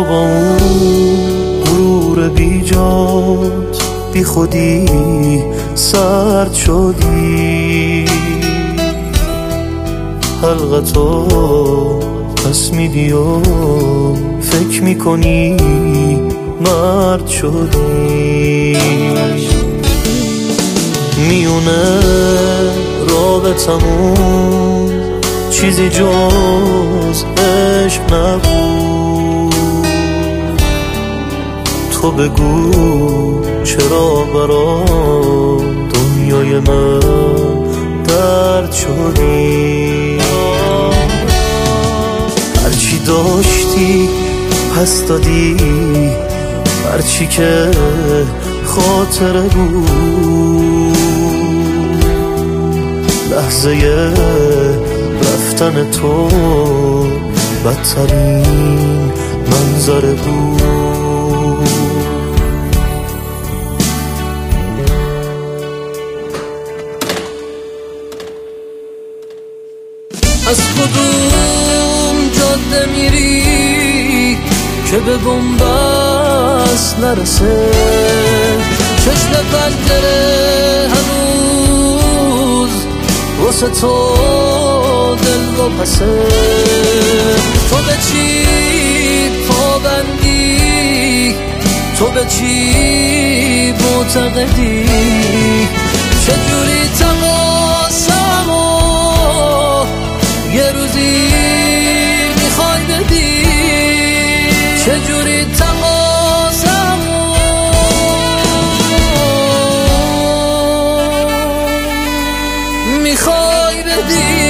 با اون غرور بیجات بی خودی سرد شدی، حلقتو پس میدی و فکر میکنی مرد شدی. میونه رابطمون چیزی جز عشق نبود. تو بگو چرا برا دنیای من درد شدی؟ هرچی داشتی پس دادی، هرچی که خاطره بود، لحظه رفتن تو بدترین منظره بود. از کدوم جاده میری که به بنبست نرسه؟ چشم پنجره هنوز واسه تو دل و پسه. تو به چی پابندی؟ تو به چی معتقدی؟ چجوری تقاسمو یه روزی میخوای بدی؟ چجوری تقاسمو میخوای بدی؟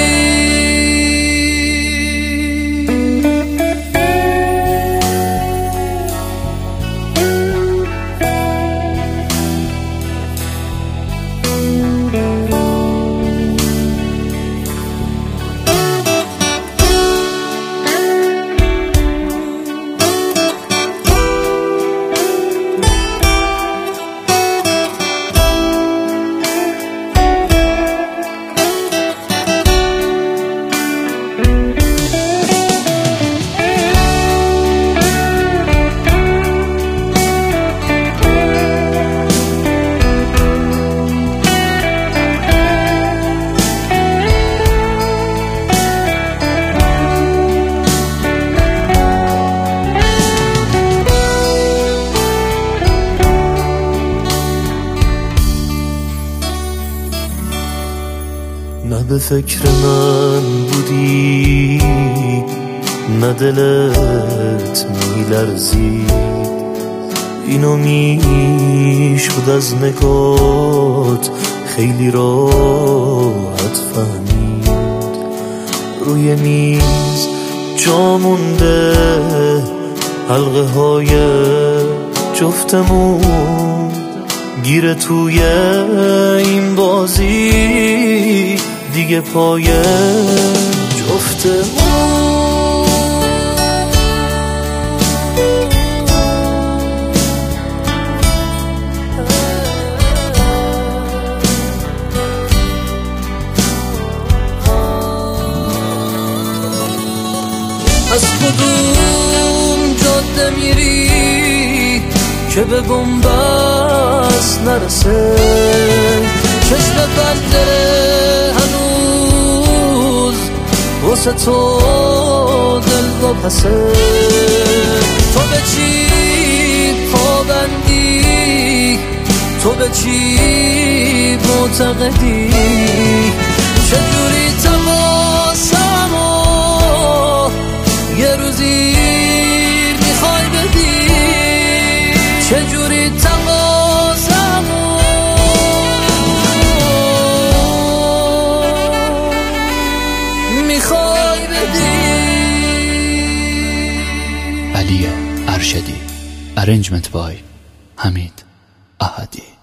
نه به فکر من بودی، نه دلت میلرزید، اینو میشد از نگات خیلی راحت فهمید. روی میز جا مونده حلقه های جفتمون، گیره توی این بازی دیگه پای جفتمون. از کدوم جاده میری که به بنبست نرسه؟ چشم پنجره هنوز واسه تو دل و پسه. تو به چی پابندی؟ تو به چی معتقدی؟ چجوری تماسمو یه روزی میخوای بدی؟ چجوری تماسمو میخوای بدی؟ علی ارشدی. ارنجمنت بای حمید احدی.